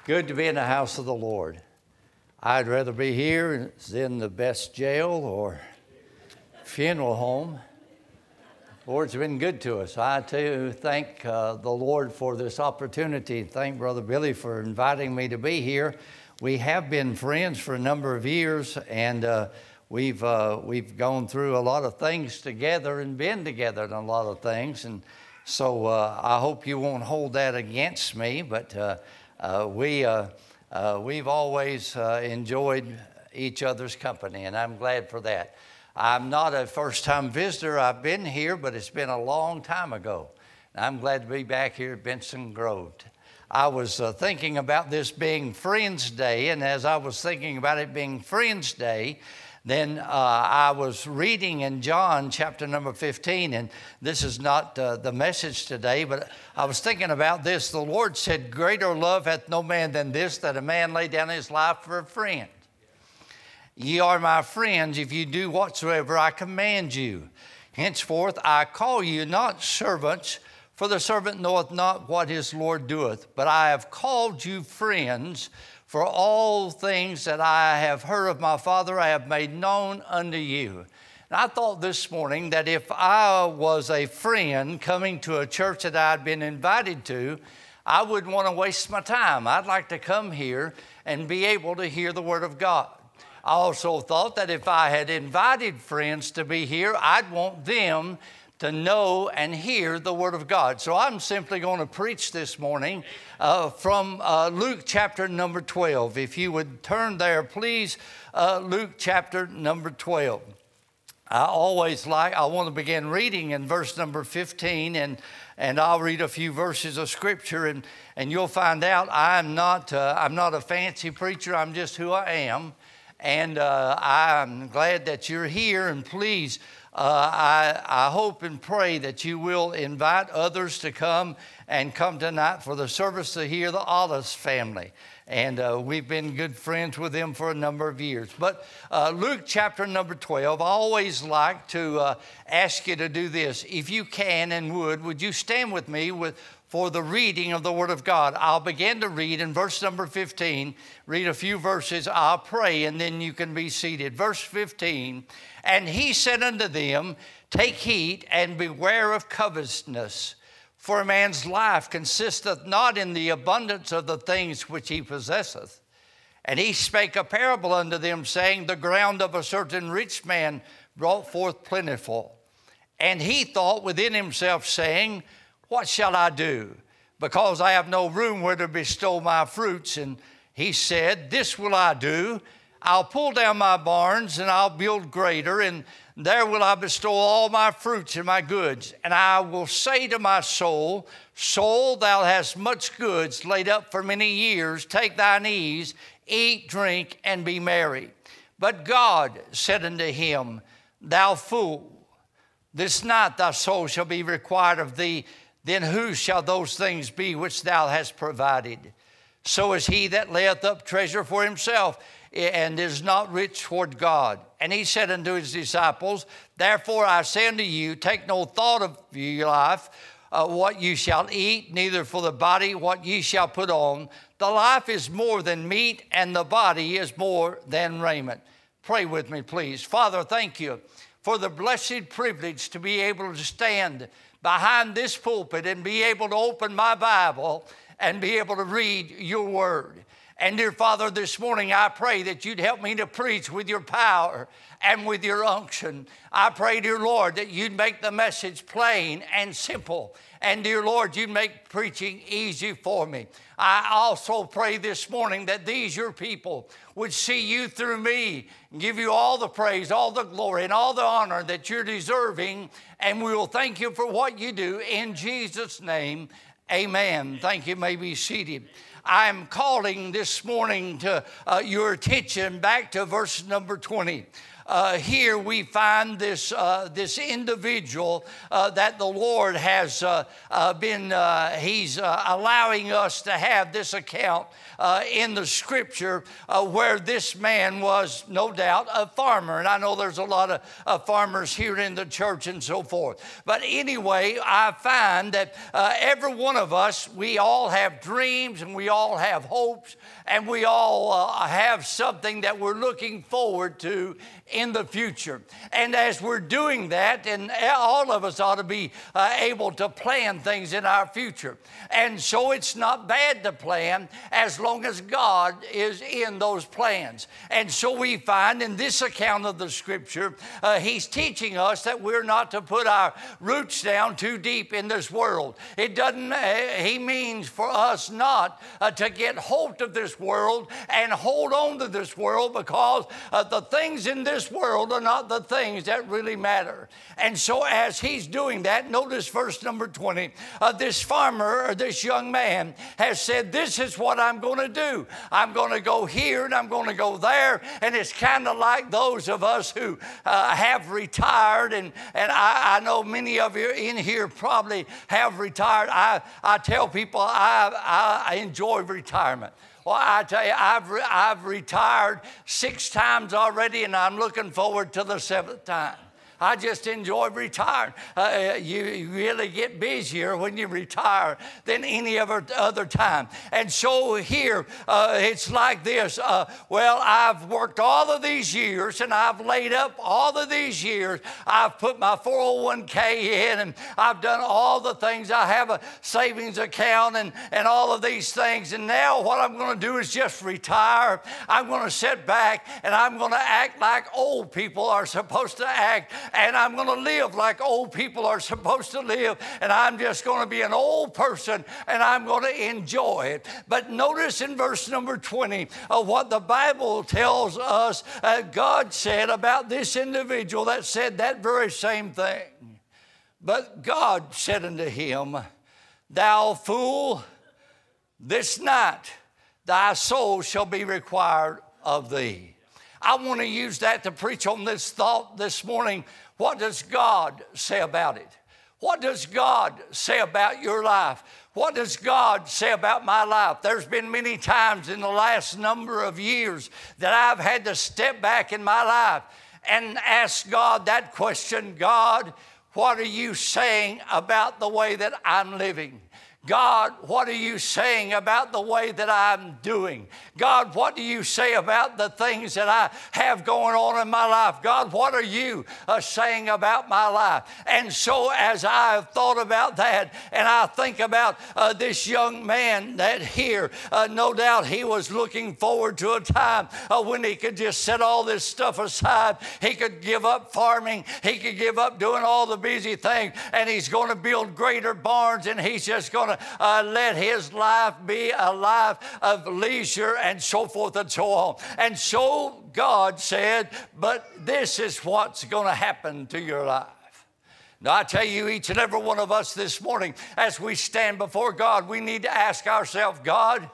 Good to be in the house of the Lord. I'd rather be here than the best jail or funeral home. The Lord's been good to us. I too thank the Lord for this opportunity. Thank Brother Billy for inviting me to be here. We have been friends for a number of years, and we've gone through a lot of things together and been together in a lot of things. And so I hope you won't hold that against me, but we've always enjoyed each other's company, and I'm glad for that. I'm not a first-time visitor. I've been here, but it's been a long time ago. I'm glad to be back here at Benson Grove. I was thinking about this being Friends Day, and as I was thinking about it being Friends Day, then I was reading in John chapter number 15, and this is not the message today, but I was thinking about this. The Lord said, "Greater love hath no man than this, that a man lay down his life for a friend. Ye are my friends if you do whatsoever I command you. Henceforth I call you not servants, for the servant knoweth not what his Lord doeth, but I have called you friends, for all things that I have heard of my Father I have made known unto you." And I thought this morning that if I was a friend coming to a church that I'd been invited to, I wouldn't want to waste my time. I'd like to come here and be able to hear the Word of God. I also thought that if I had invited friends to be here, I'd want them to know and hear the Word of God. So I'm simply going to preach this morning from Luke chapter number 12. If you would turn there, please, Luke chapter number 12. I want to begin reading in verse number 15, and I'll read a few verses of Scripture, and you'll find out I'm not a fancy preacher. I'm just who I am. And I'm glad that you're here, and please, I hope and pray that you will invite others to come tonight for the service to hear the Ollis family. And we've been good friends with them for a number of years. But Luke chapter number 12, I always like to ask you to do this. If you can and would you stand with me for the reading of the Word of God? I'll begin to read in verse number 15, read a few verses, I'll pray, and then you can be seated. Verse 15, "And he said unto them, Take heed and beware of covetousness, for a man's life consisteth not in the abundance of the things which he possesseth. And he spake a parable unto them, saying, The ground of a certain rich man brought forth plentiful. And he thought within himself, saying, What shall I do? Because I have no room where to bestow my fruits. And he said, This will I do. I'll pull down my barns, and I'll build greater, and there will I bestow all my fruits and my goods. And I will say to my soul, Soul, thou hast much goods laid up for many years. Take thine ease, eat, drink, and be merry. But God said unto him, Thou fool, this night thy soul shall be required of thee. Then whose shall those things be which thou hast provided? So is he that layeth up treasure for himself, and is not rich toward God. And he said unto his disciples, Therefore I say unto you, take no thought of your life, what you shall eat, neither for the body what ye shall put on. The life is more than meat, and the body is more than raiment." Pray with me, please. Father, thank you for the blessed privilege to be able to stand behind this pulpit and be able to open my Bible and be able to read your word. And dear Father, this morning I pray that you'd help me to preach with your power and with your unction. I pray, dear Lord, that you'd make the message plain and simple. And dear Lord, you'd make preaching easy for me. I also pray this morning that these your people would see you through me and give you all the praise, all the glory, and all the honor that you're deserving. And we will thank you for what you do. In Jesus' name, amen. Thank you. You may be seated. I'm calling this morning to your attention back to verse number 20. here we find this individual that the Lord has He's allowing us to have this account in the Scripture where this man was no doubt a farmer. And I know there's a lot of farmers here in the church and so forth. But anyway, I find that every one of us, we all have dreams and we all have hopes and we all have something that we're looking forward to in the future. And as we're doing that, and all of us ought to be able to plan things in our future. And so it's not bad to plan as long as God is in those plans. And so we find in this account of the Scripture, he's teaching us that we're not to put our roots down too deep in this world. It doesn't, he means for us not to get hold of this world and hold on to this world, because the things in this world are not the things that really matter. And so as he's doing that, notice verse number 20, this farmer or this young man has said, this is what I'm going to do. I'm going to go here and I'm going to go there. And it's kind of like those of us who have retired, and I know many of you in here probably have retired. I tell people I enjoy retirement. Well, I tell you, I've retired 6 times already, and I'm looking forward to the 7th time. I just enjoy retiring. You really get busier when you retire than any other time. And so here, it's like this. Well, I've worked all of these years, and I've laid up all of these years. I've put my 401k in, and I've done all the things. I have a savings account and all of these things. And now what I'm going to do is just retire. I'm going to sit back, and I'm going to act like old people are supposed to act. And I'm going to live like old people are supposed to live. And I'm just going to be an old person, and I'm going to enjoy it. But notice in verse number 20 what the Bible tells us God said about this individual that said that very same thing. But God said unto him, thou fool, this night thy soul shall be required of thee. I want to use that to preach on this thought this morning. What does God say about it? What does God say about your life? What does God say about my life? There's been many times in the last number of years that I've had to step back in my life and ask God that question. God, what are you saying about the way that I'm living? God, what are you saying about the way that I'm doing? God, what do you say about the things that I have going on in my life? God, what are you saying about my life? And so as I've thought about that, and I think about this young man that here, no doubt he was looking forward to a time when he could just set all this stuff aside. He could give up farming. He could give up doing all the busy things, and he's going to build greater barns, and he's just going to let his life be a life of leisure and so forth and so on. And so God said, but this is what's going to happen to your life. Now, I tell you, each and every one of us this morning, as we stand before God, we need to ask ourselves, God,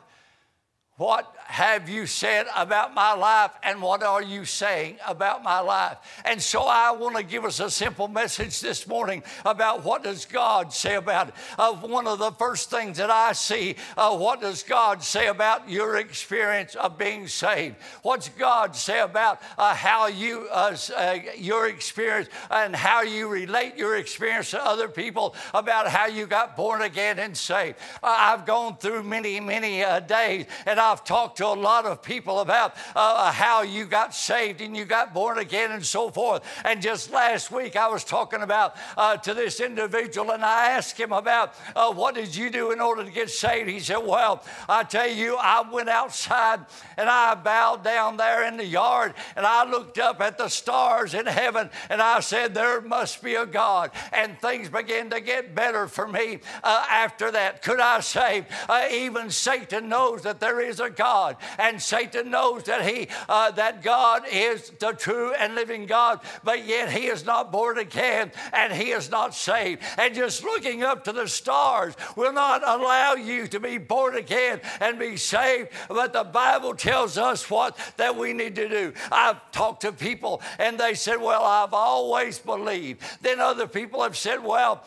what have you said about my life, and what are you saying about my life? And so I want to give us a simple message this morning about what does God say about it. One of the first things that I see, what does God say about your experience of being saved? What's God say about how you, your experience and how you relate your experience to other people about how you got born again and saved? I've gone through many, many days, and I've talked to a lot of people about how you got saved and you got born again and so forth. And just last week I was talking about to this individual, and I asked him about what did you do in order to get saved? He said, well, I tell you, I went outside and I bowed down there in the yard, and I looked up at the stars in heaven, and I said, there must be a God. And things began to get better for me after that. Could I say, even Satan knows that there is is a God, and Satan knows that that God is the true and living God, but yet he is not born again and he is not saved. And just looking up to the stars will not allow you to be born again and be saved. But the Bible tells us that we need to do. I've talked to people and they said, well, I've always believed. Then other people have said, well,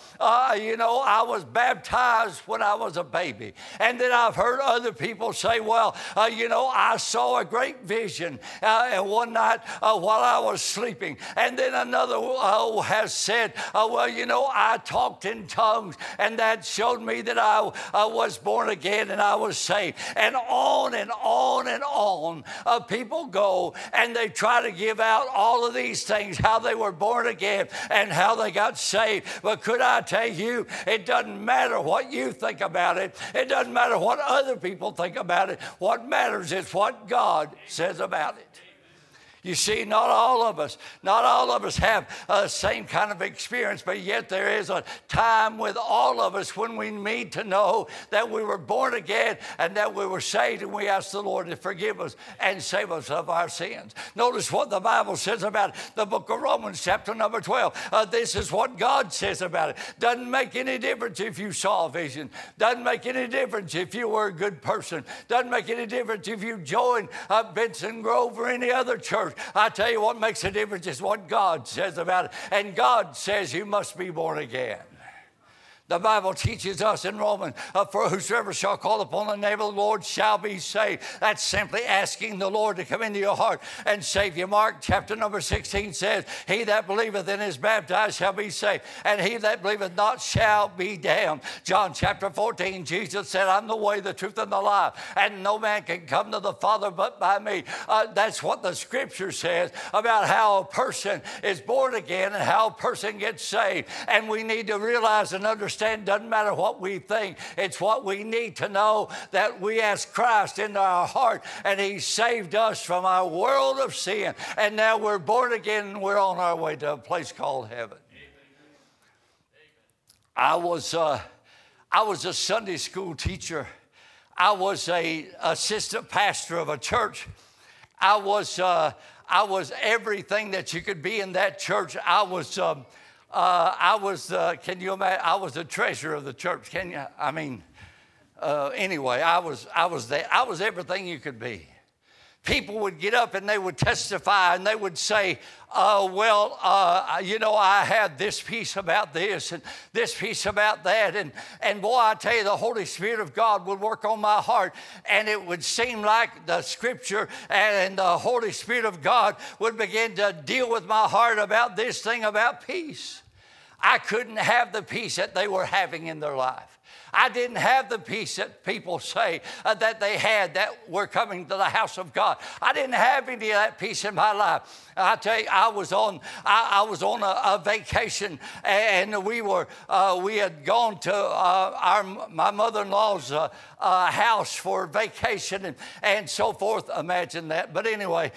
I was baptized when I was a baby. And then I've heard other people say, well, I saw a great vision one night while I was sleeping. And then another has said, I talked in tongues and that showed me that I was born again and I was saved. And on and on and on people go and they try to give out all of these things, how they were born again and how they got saved. But could I tell you, it doesn't matter what you think about it. It doesn't matter what other people think about it. What matters is what God says about it. You see, not all of us have the same kind of experience, but yet there is a time with all of us when we need to know that we were born again and that we were saved, and we ask the Lord to forgive us and save us of our sins. Notice what the Bible says about it. The book of Romans, chapter number 12. This is what God says about it. Doesn't make any difference if you saw a vision. Doesn't make any difference if you were a good person. Doesn't make any difference if you joined Benson Grove or any other church. I tell you what makes a difference is what God says about it. And God says you must be born again. The Bible teaches us in Romans, for whosoever shall call upon the name of the Lord shall be saved. That's simply asking the Lord to come into your heart and save you. Mark chapter number 16 says, he that believeth and is baptized shall be saved, and he that believeth not shall be damned. John chapter 14, Jesus said, I'm the way, the truth, and the life, and no man can come to the Father but by me. That's what the Scripture says about how a person is born again and how a person gets saved. And we need to realize and understand, doesn't matter what we think. It's what we need to know, that we ask Christ into our heart and he saved us from our world of sin. And now we're born again and we're on our way to a place called heaven. I was a Sunday school teacher. I was a assistant pastor of a church. I was everything that you could be in that church. Can you imagine? I was the treasurer of the church. Can you? Anyway, I was there. I was everything you could be. People would get up and they would testify and they would say, I had this piece about this and this piece about that. And boy, I tell you, the Holy Spirit of God would work on my heart, and it would seem like the Scripture and the Holy Spirit of God would begin to deal with my heart about this thing about peace. I couldn't have the peace that they were having in their life. I didn't have the peace that people say that they had that were coming to the house of God. I didn't have any of that peace in my life. I tell you, I was on a vacation, and we had gone to my mother-in-law's house for vacation and so forth. Imagine that. But anyway,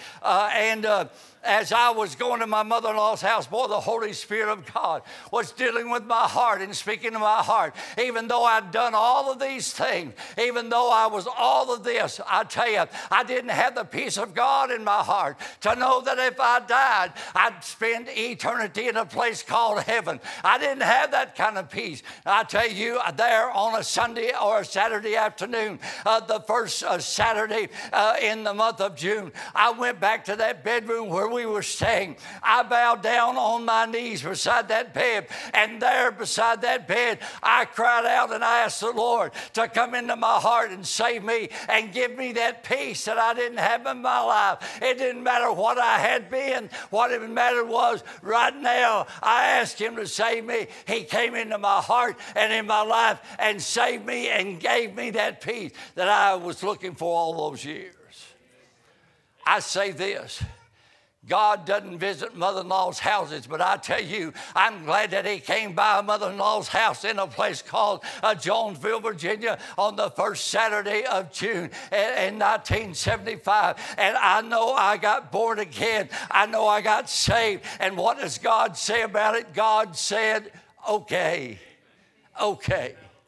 as I was going to my mother-in-law's house, boy, the Holy Spirit of God was dealing with my heart and speaking to my heart. Even though I'd done all of these things, even though I was all of this, I tell you, I didn't have the peace of God in my heart to know that if I died, I'd spend eternity in a place called heaven. I didn't have that kind of peace. I tell you, there on a Sunday or a Saturday afternoon, the first Saturday in the month of June, I went back to that bedroom where we were staying. I bowed down on my knees beside that bed, and there beside that bed, I cried out and I asked the Lord to come into my heart and save me and give me that peace that I didn't have in my life. It didn't matter what I had been. What it mattered was right now I asked him to save me. He came into my heart and in my life and saved me and gave me that peace that I was looking for all those years. I say this. God doesn't visit mother-in-law's houses, but I tell you, I'm glad that he came by mother-in-law's house in a place called Jonesville, Virginia on the first Saturday of June in 1975. And I know I got born again. I know I got saved. And what does God say about it? God said, okay.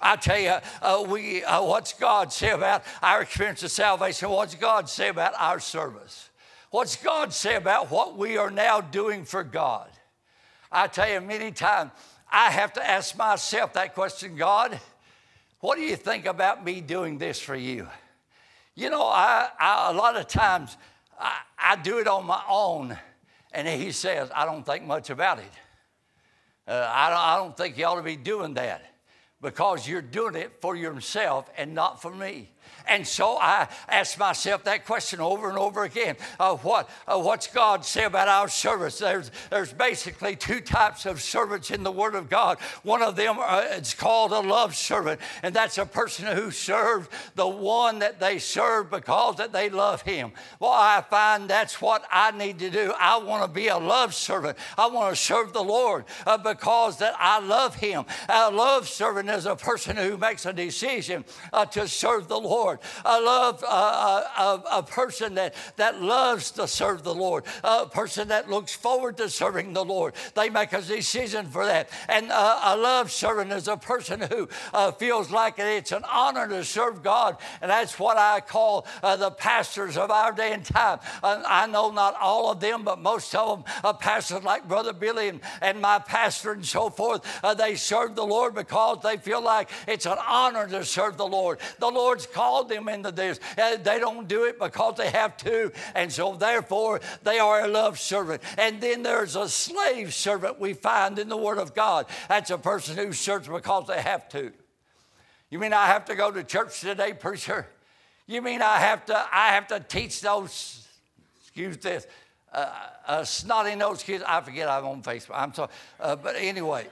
I tell you, what's God say about our experience of salvation? What's God say about our service? What's God say about what we are now doing for God? I tell you, many times I have to ask myself that question, God, what do you think about me doing this for you? You know, a lot of times I do it on my own, and he says, I don't think much about it. I don't think you ought to be doing that because you're doing it for yourself and not for me. And so I ask myself that question over and over again. What's God say about our service? There's basically two types of servants in the Word of God. One of them is called a love servant, and that's a person who serves the one that they serve because that they love him. Well, I find that's what I need to do. I want to be a love servant. I want to serve the Lord because that I love him. A love servant is a person who makes a decision to serve the Lord. I love a person that loves to serve the Lord, a person that looks forward to serving the Lord. They make a decision for that. And a love servant is a person who feels like it's an honor to serve God. And that's what I call the pastors of our day and time. I know not all of them, but most of them, pastors like Brother Billy and my pastor and so forth, they serve the Lord because they feel like it's an honor to serve the Lord. The Lord's called them into this. They don't do it because they have to, and so therefore they are a love servant. And then there's a slave servant we find in the Word of God. That's a person who serves because they have to. You mean I have to go to church today, preacher? You mean I have to teach those, excuse this, snotty-nosed kids? I forget I'm on Facebook. I'm sorry. But anyway,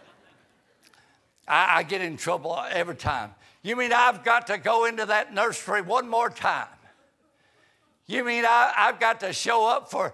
I get in trouble every time. You mean I've got to go into that nursery one more time? You mean I've got to show up for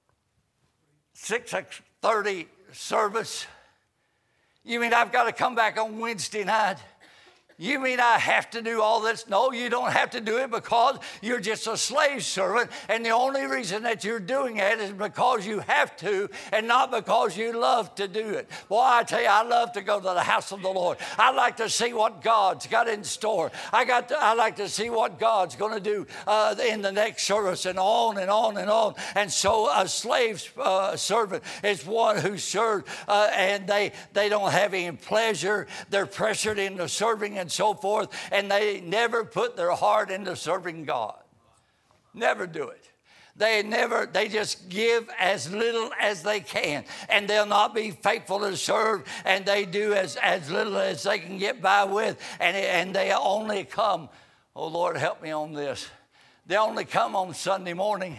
6:30 service? You mean I've got to come back on Wednesday night? You mean I have to do all this? No, you don't have to do it because you're just a slave servant. And the only reason that you're doing it is because you have to and not because you love to do it. Well, I tell you, I love to go to the house of the Lord. I like to see what God's got in store. I like to see what God's going to do in the next service and on and on and on. And so a slave servant is one who serves and they don't have any pleasure. They're pressured into serving and so forth, and they never put their heart into serving God. Never do it. They just give as little as they can, and they'll not be faithful to serve, and they do as little as they can get by with, and they only come, oh Lord, help me on this. They only come on Sunday morning.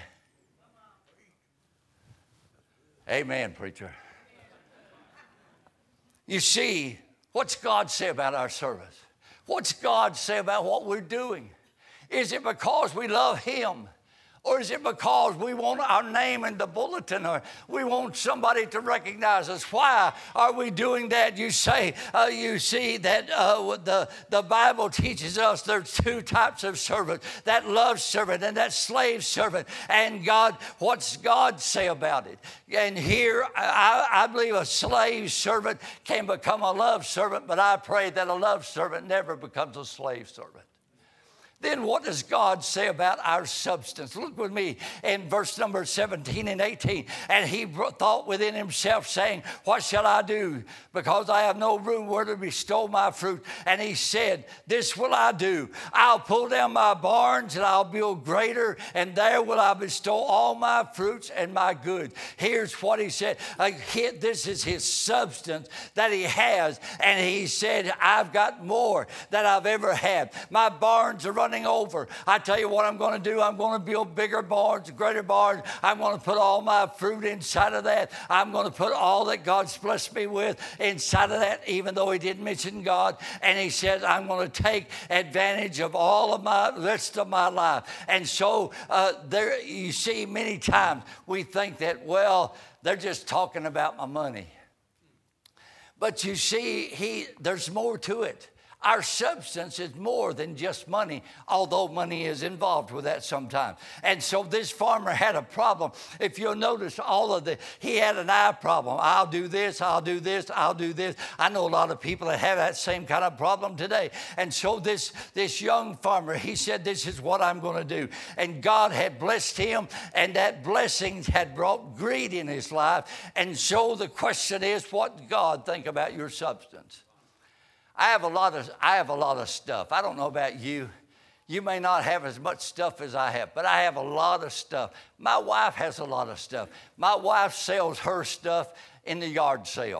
Amen, preacher. You see, what's God say about our service? What's God say about what we're doing? Is it because we love him? Or is it because we want our name in the bulletin, or we want somebody to recognize us? Why are we doing that? You say, you see that the Bible teaches us there's two types of servant, that love servant and that slave servant. And God, what's God say about it? And here, I believe a slave servant can become a love servant, but I pray that a love servant never becomes a slave servant. Then what does God say about our substance? Look with me in verse number 17 and 18. And he thought within himself, saying, what shall I do? Because I have no room where to bestow my fruit. And he said, this will I do. I'll pull down my barns and I'll build greater, and there will I bestow all my fruits and my goods. Here's what he said. This is his substance that he has. And he said, I've got more than I've ever had. My barns are running over. I tell you what I'm going to do. I'm going to build bigger barns, greater barns. I'm going to put all my fruit inside of that. I'm going to put all that God's blessed me with inside of that, even though he didn't mention God. And he says, I'm going to take advantage of all of my rest of my life. And so there, you see, many times we think that, well, they're just talking about my money. But you see, there's more to it. Our substance is more than just money, although money is involved with that sometimes. And so this farmer had a problem. If you'll notice he had an eye problem. I'll do this, I'll do this, I'll do this. I know a lot of people that have that same kind of problem today. And so this young farmer, he said, this is what I'm going to do. And God had blessed him, and that blessing had brought greed in his life. And so the question is, what does God think about your substance? I have a lot of stuff. I don't know about you. You may not have as much stuff as I have, but I have a lot of stuff. My wife has a lot of stuff. My wife sells her stuff in the yard sale.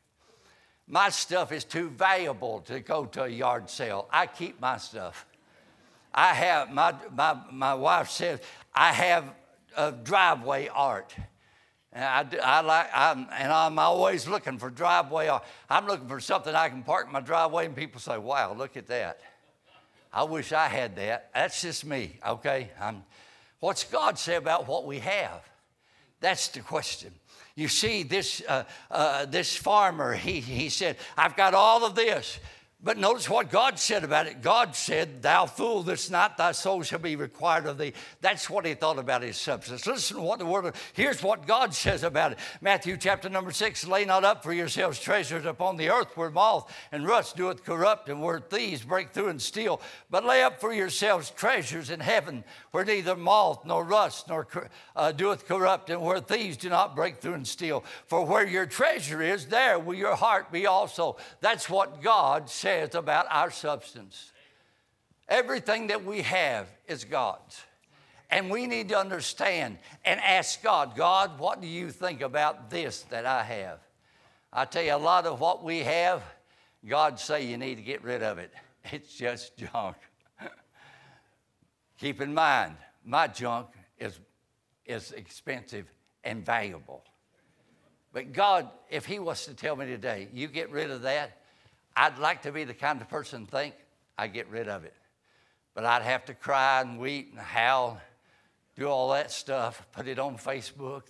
My stuff is too valuable to go to a yard sale. I keep my stuff. I have, my wife says, I have a driveway art. And I'm always looking for driveway art. I'm looking for something I can park in my driveway, and people say, wow, look at that. I wish I had that. That's just me, okay? What's God say about what we have? That's the question. You see, this farmer, he said, I've got all of this. But notice what God said about it. God said, thou fool, this night thy soul shall be required of thee. That's what he thought about his substance. Listen to what here's what God says about it. Matthew chapter number 6, lay not up for yourselves treasures upon the earth where moth and rust doeth corrupt and where thieves break through and steal. But lay up for yourselves treasures in heaven where neither moth nor rust nor doeth corrupt and where thieves do not break through and steal. For where your treasure is, there will your heart be also. That's what God said about our substance. Everything that we have is God's. And we need to understand and ask God, God, what do you think about this that I have? I tell you, a lot of what we have, God say you need to get rid of it. It's just junk. Keep in mind, my junk is expensive and valuable. But God, if he was to tell me today, you get rid of that, I'd like to be the kind of person think I get rid of it. But I'd have to cry and weep and howl, do all that stuff, put it on Facebook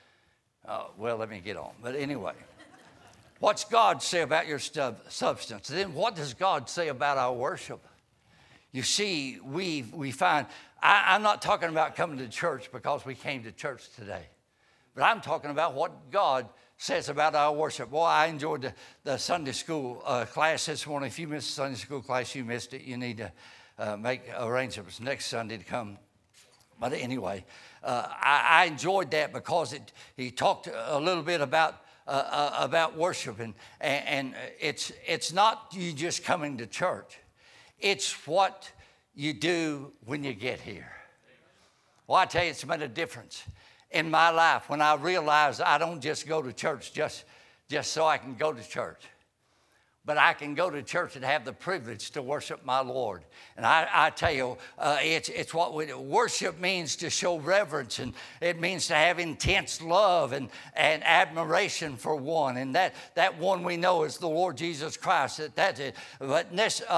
let me get on. But anyway, what's God say about your substance? Then what does God say about our worship? You see, we find, I'm not talking about coming to church because we came to church today. But I'm talking about what God says about our worship. Boy, I enjoyed the Sunday school class this morning. If you missed the Sunday school class, you missed it. You need to make arrangements next Sunday to come. But anyway, I enjoyed that because he talked a little bit about worship. And it's not you just coming to church. It's what you do when you get here. Well, I tell you, it's made a difference in my life when I realized I don't just go to church just so I can go to church. But I can go to church and have the privilege to worship my Lord. And I tell you, it's what worship means, to show reverence, and it means to have intense love and admiration for one. And that one we know is the Lord Jesus Christ. That's it. But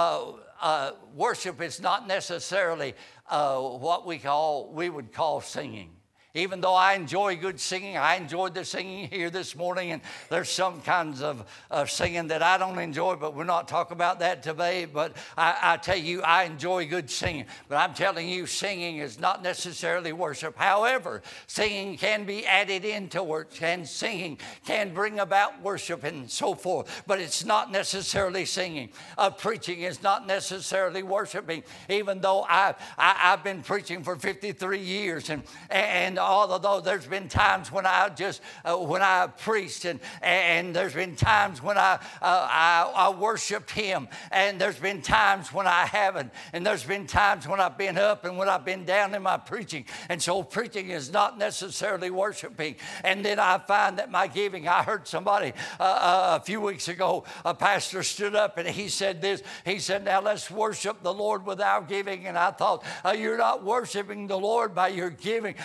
worship is not necessarily what we would call singing. Even though I enjoy good singing, I enjoyed the singing here this morning, and there's some kinds of singing that I don't enjoy, but we're not talking about that today. But I tell you, I enjoy good singing. But I'm telling you, singing is not necessarily worship. However, singing can be added into worship, and singing can bring about worship and so forth. But it's not necessarily singing. Preaching is not necessarily worshiping, even though I've been preaching for 53 years, and although there's been times when I preached, and there's been times when I worshiped him, and there's been times when I haven't, and there's been times when I've been up and when I've been down in my preaching. And so preaching is not necessarily worshiping. And then I find that my giving, I heard somebody a few weeks ago, a pastor stood up and he said this. He said, now let's worship the Lord with our giving. And I thought, you're not worshiping the Lord by your giving. What you're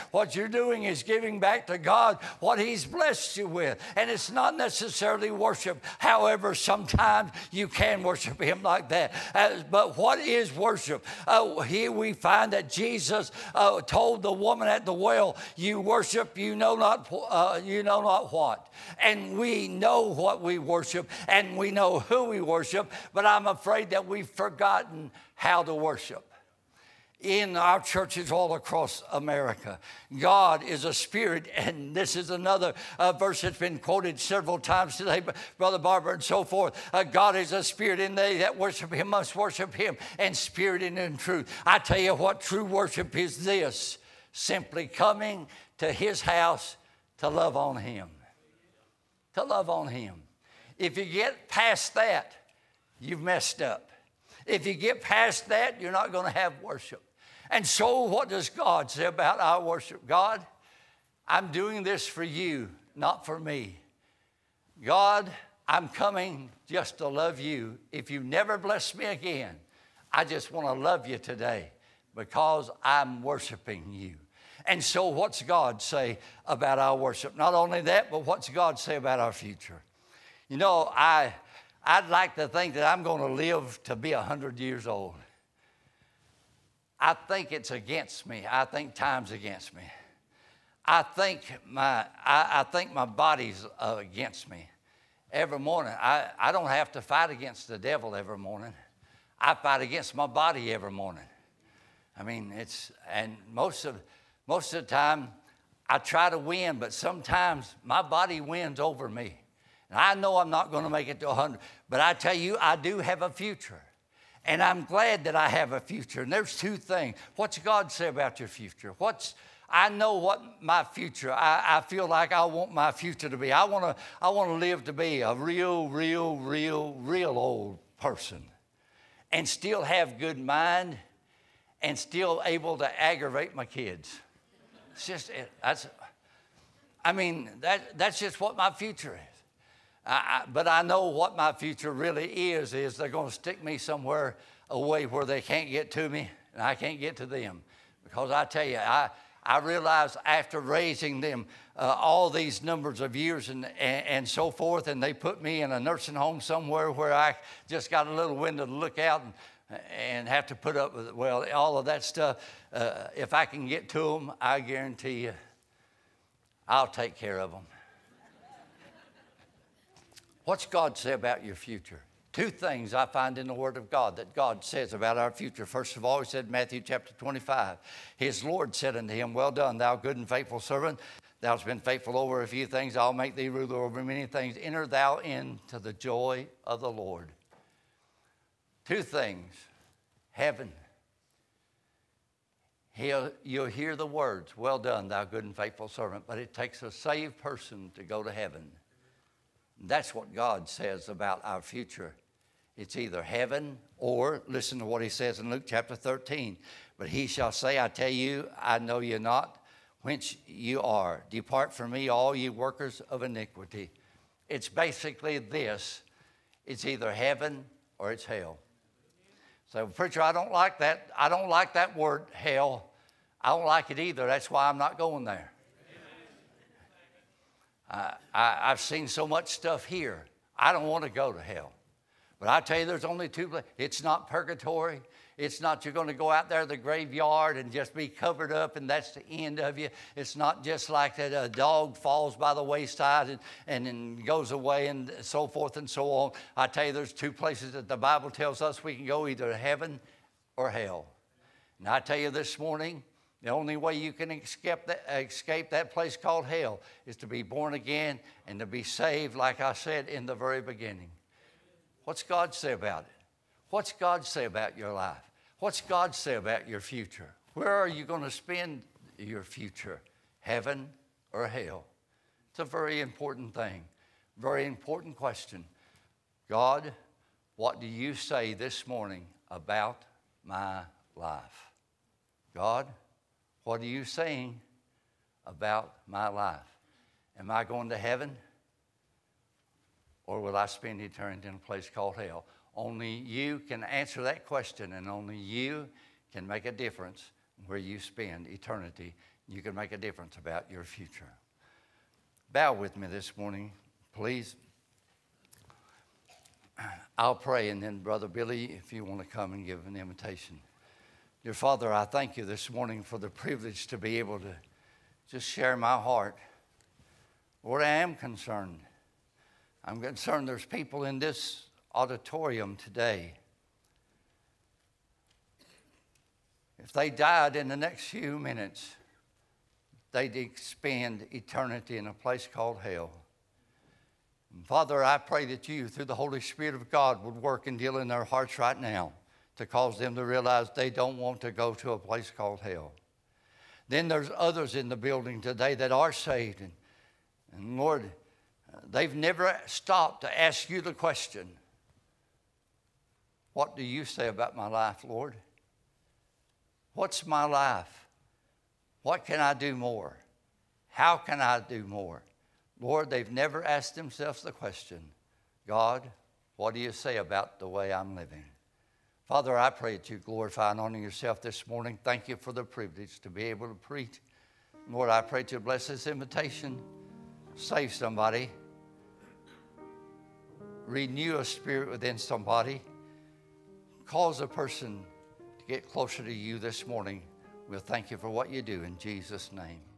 you're doing is giving back to God what He's blessed you with. And it's not necessarily worship. However, sometimes you can worship Him like that. But what is worship? Here we find that Jesus told the woman at the well, you worship, you know not what. And we know what we worship, and we know who we worship, but I'm afraid that we've forgotten how to worship. In our churches all across America, God is a spirit, and this is another verse that's been quoted several times today, Brother Barber and so forth. God is a spirit, and they that worship Him must worship Him in spirit and in truth. I tell you what true worship is this: simply coming to His house to love on Him. To love on Him. If you get past that, you've messed up. If you get past that, you're not going to have worship. And so what does God say about our worship? God, I'm doing this for you, not for me. God, I'm coming just to love you. If you never bless me again, I just want to love you today because I'm worshiping you. And so what's God say about our worship? Not only that, but what's God say about our future? You know, I'd like to think that I'm going to live to be 100 years old. I think it's against me. I think time's against me. I think my body's against me. Every morning, I don't have to fight against the devil every morning. I fight against my body every morning. I mean, and most of the time, I try to win, but sometimes my body wins over me. And I know I'm not going to make it to 100, but I tell you, I do have a future. And I'm glad that I have a future. And there's two things. What's God say about your future? I know what my future, I feel like I want my future to be. I want to live to be a real old person and still have good mind and still able to aggravate my kids. It's just, that's just what my future is. But I know what my future really is they're going to stick me somewhere away where they can't get to me and I can't get to them. Because I tell you, I realized after raising them all these numbers of years and so forth, and they put me in a nursing home somewhere where I just got a little window to look out and have to put up with it. Well, all of that stuff, if I can get to them, I guarantee you I'll take care of them. What's God say about your future? Two things I find in the Word of God that God says about our future. First of all, He said in Matthew chapter 25, His Lord said unto him, well done, thou good and faithful servant. Thou hast been faithful over a few things. I'll make thee ruler over many things. Enter thou into the joy of the Lord. Two things. Heaven. You'll hear the words, well done, thou good and faithful servant. But it takes a saved person to go to heaven. That's what God says about our future. It's either heaven or, listen to what He says in Luke chapter 13. But He shall say, I tell you, I know you not, whence you are. Depart from me, all you workers of iniquity. It's basically this. It's either heaven or it's hell. So, preacher, I don't like that. I don't like that word, hell. I don't like it either. That's why I'm not going there. I've seen so much stuff here. I don't want to go to hell. But I tell you, there's only two places. It's not purgatory. It's not you're going to go out there to the graveyard and just be covered up and that's the end of you. It's not just like that a dog falls by the wayside and then goes away and so forth and so on. I tell you, there's two places that the Bible tells us we can go, either heaven or hell. And I tell you this morning, the only way you can escape that place called hell is to be born again and to be saved, like I said in the very beginning. What's God say about it? What's God say about your life? What's God say about your future? Where are you going to spend your future? Heaven or hell? It's a very important thing, very important question. God, what do you say this morning about my life? God, what are you saying about my life? Am I going to heaven? Or will I spend eternity in a place called hell? Only you can answer that question, and only you can make a difference where you spend eternity You can make a difference about your future. Bow with me this morning, please. I'll pray, and then Brother Billy, if you want to come and give an invitation. Dear Father, I thank you this morning for the privilege to be able to just share my heart. Lord, I am concerned. I'm concerned there's people in this auditorium today. If they died in the next few minutes, they'd spend eternity in a place called hell. And Father, I pray that you, through the Holy Spirit of God, would work and deal in their hearts right now to cause them to realize they don't want to go to a place called hell. Then there's others in the building today that are saved. And Lord, they've never stopped to ask you the question, what do you say about my life, Lord? What's my life? What can I do more? How can I do more? Lord, they've never asked themselves the question, God, what do you say about the way I'm living? Father, I pray that you glorify and honor yourself this morning. Thank you for the privilege to be able to preach. Lord, I pray that you bless this invitation. Save somebody. Renew a spirit within somebody. Cause a person to get closer to you this morning. We'll thank you for what you do in Jesus' name.